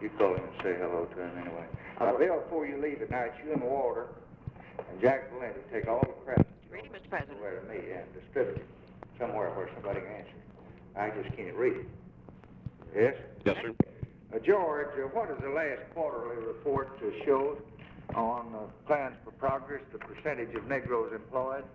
You call him and say hello to him anyway. Now, Bill, before you leave tonight, you and Walter and Jack Valenti take all the crap Read it, Mr. President. over to me and distribute it somewhere where somebody can answer. I just can't read it. Yes? Yes, sir. George, what does the last quarterly report show on plans for progress, the percentage of Negroes employed?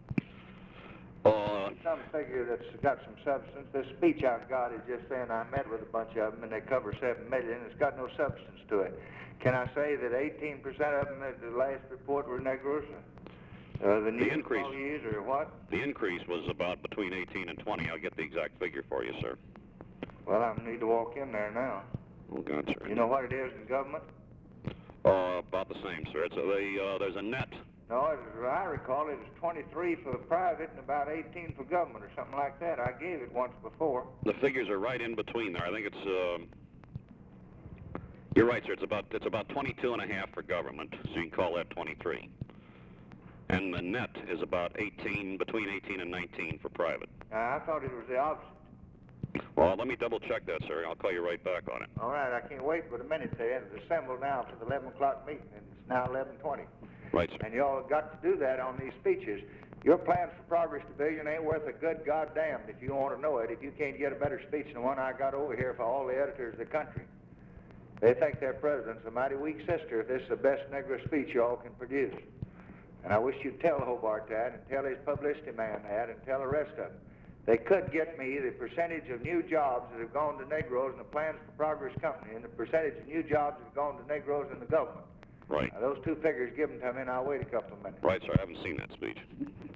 Some figure that's got some substance. This speech I've got is just saying I met with a bunch of them and they cover 7 million. It's got no substance to it. Can I say that 18% of them at the last report were Negroes? The increase, employees or what? The increase was about between 18 and 20. I'll get the exact figure for you, sir. Well, I need to walk in there now. Oh, God, sir. You know what it is in government? About the same, sir. There's a net. No, as I recall, it was 23 for the private and about 18 for government or something like that. I gave it once before. The figures are right in between there. I think it's, you're right, sir. It's about 22 and a half for government, so you can call that 23. And the net is about 18, between 18 and 19 for private. I thought it was the opposite. Well, let me double check that, sir. I'll call you right back on it. All right, I can't wait but a minute to assemble now for the 11 o'clock meeting, and it's now 11:20. Right, sir. And y'all have got to do that on these speeches. Your plans for progress division ain't worth a good goddamn if you want to know it, if you can't get a better speech than the one I got over here for all the editors of the country. They think their president's a mighty weak sister if this is the best Negro speech y'all can produce. And I wish you'd tell Hobart that, and tell his publicity man that, and tell the rest of them. They could get me the percentage of new jobs that have gone to Negroes in the Plans for Progress Company and the percentage of new jobs that have gone to Negroes in the government. Right. Now, those two figures, give them to me, and I'll wait a couple of minutes. Right, sir. I haven't seen that speech.